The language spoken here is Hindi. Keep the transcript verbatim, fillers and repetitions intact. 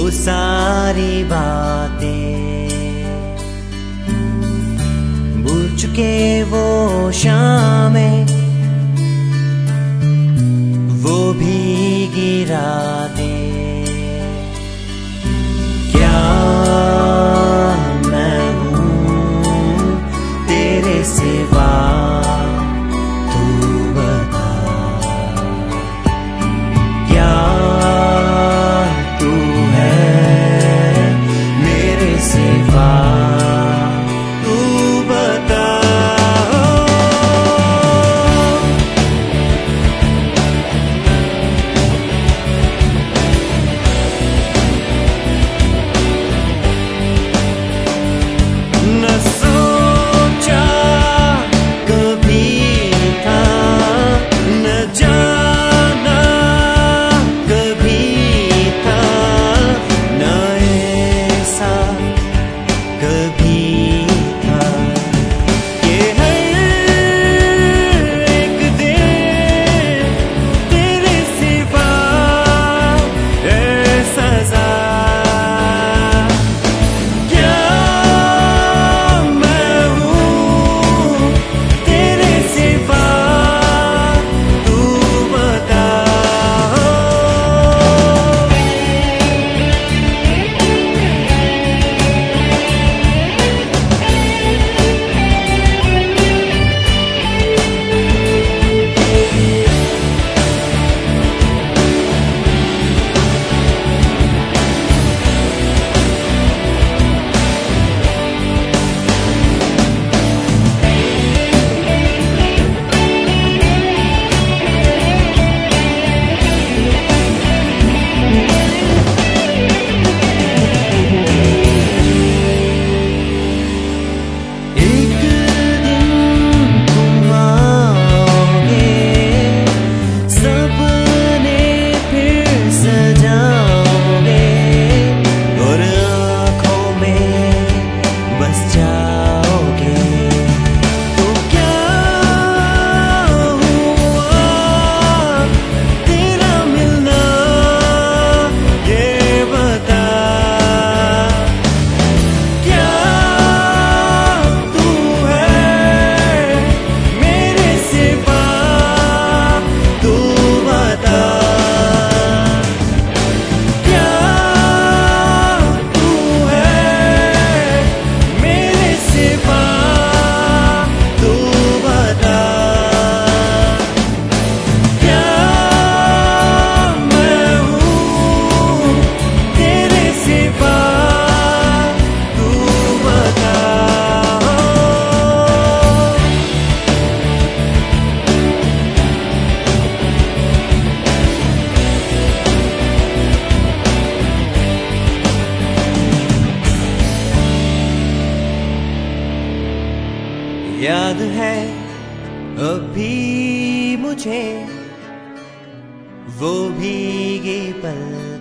सारी बातें भूल चुके वो शामें, वो भीगी रातें। क्या मैं हूँ तेरे सिवा, तू बता। क्या तू है मेरे सिवा, तू बता। न सोचा कभी था, न जाना कभी था, न ऐसा कभी था कि हर एक दिन तेरे सिवा है सजा। याद है अभी मुझे वो भीगे पल,